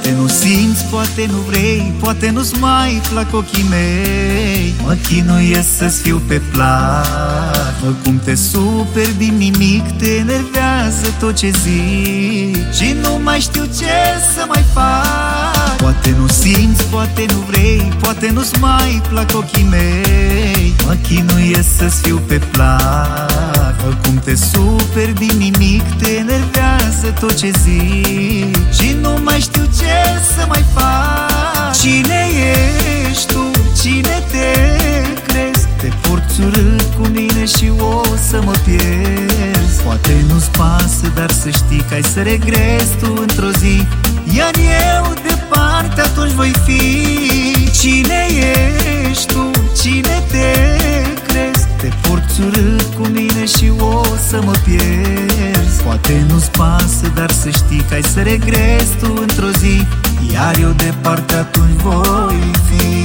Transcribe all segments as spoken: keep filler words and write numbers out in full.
Poate nu simți, poate nu vrei, poate nu-ți mai plac ochii mei. Mă chinuiesc să-ți fiu pe plac. Mă, cum te superi din nimic, te enervează tot ce zic și nu mai știu ce să mai fac. Poate nu simți, poate nu vrei, poate nu-ți mai plac ochii mei. Mă chinuiesc să-ți fiu pe plac. Mă, cum te superi din nimic, te enervează tot ce zic și nu mai știu ce să mai fac. Cine ești tu? Cine te crezi? Te porți urât cu mine și o să mă pierzi. Poate nu-ți pasă, dar să știi că ai să regrezi tu într-o zi, iar eu departe atunci voi fi. Cine ești tu? Cine te crezi? Te porți urât cu mine și o să mă pierzi. Poate nu-ți pasă, dar să știi că ai să regrezi tu într-o zi, iar eu departe atunci voi fi.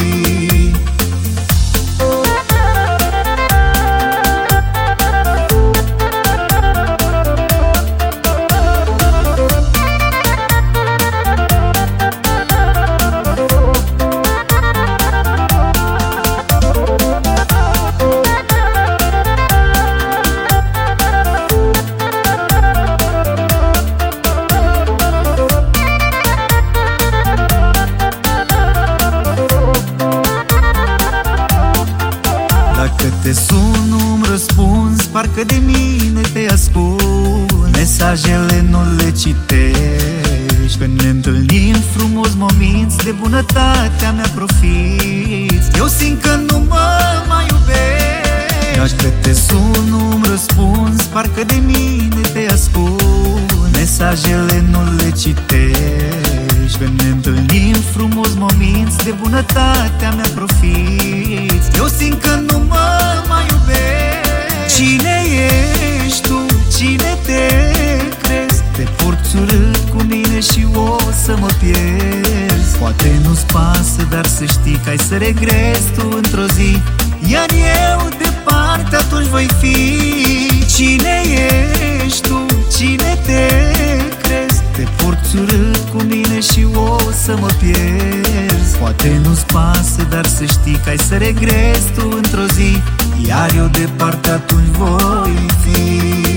Te sun, nu-mi răspunzi, parcă de mine te ascund. Mesajele nu le citești, când ne întâlnim frumos momenți, de bunătatea mea profiți. Eu simt că nu mă mai iubești. Dacă te sun, nu-mi răspunzi, parcă de mine te ascund. Mesajele nu le citești, când ne întâlnim frumos momenți, de bunătatea mea profiți. Eu simt că nu mă mai iubești. Cine ești tu? Cine te crezi? Te porți urât cu mine și o să mă pierzi. Poate nu-ți pasă, dar să știi că ai să regrezi tu într-o zi, iar eu departe atunci voi fi. Cine ești tu? Cine te crezi? Te porți urât cu mine și o să mă pierzi. Poate nu-ți pasă, dar să știi că ai să regrezi tu într-o zi, iar eu departe atunci voi fi.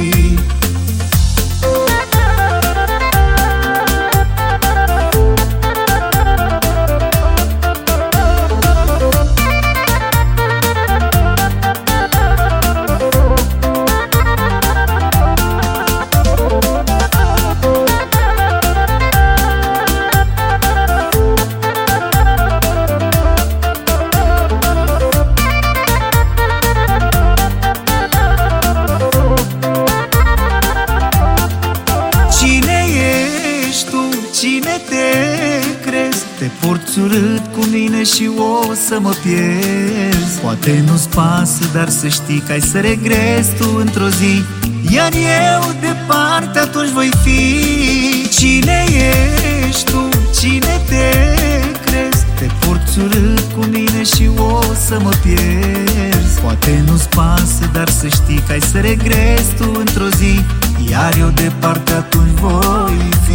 Cine te crezi? Te porți urât cu mine și o să mă pierzi. Poate nu-ți pasă, dar să știi că ai să regrezi tu într-o zi, iar eu departe atunci voi fi. Cine ești tu? Cine te crezi? Te porți urât cu mine și o să mă pierzi. Poate nu-ți pasă, dar să știi că ai să regrezi tu într-o zi, iar eu departe atunci voi fi.